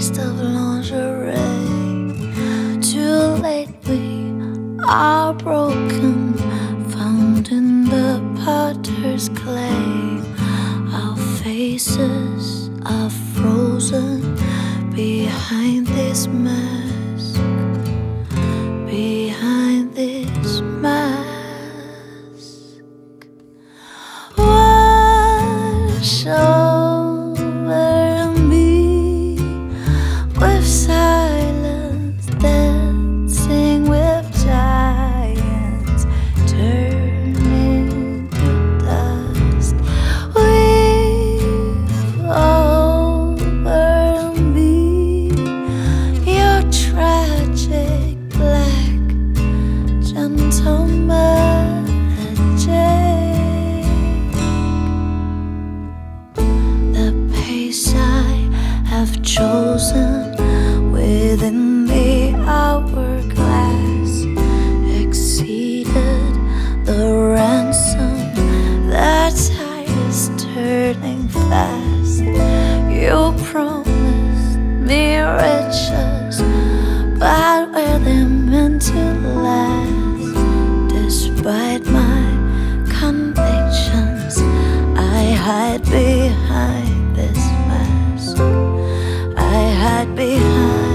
taste of lingerie. Too late, we are broken, found in the potter's clay. Our faces are frozen behind this mask, behind this mask. Wash over me with silence, dancing with giants, turning to dust. Weave over me your tragic black gentle magic. The pace I have chosen within the hourglass exceeded the ransom. The tide is turning fast. You promised me riches, but were they meant to last? Despite my convictions, I hide behind this mask. I hide behind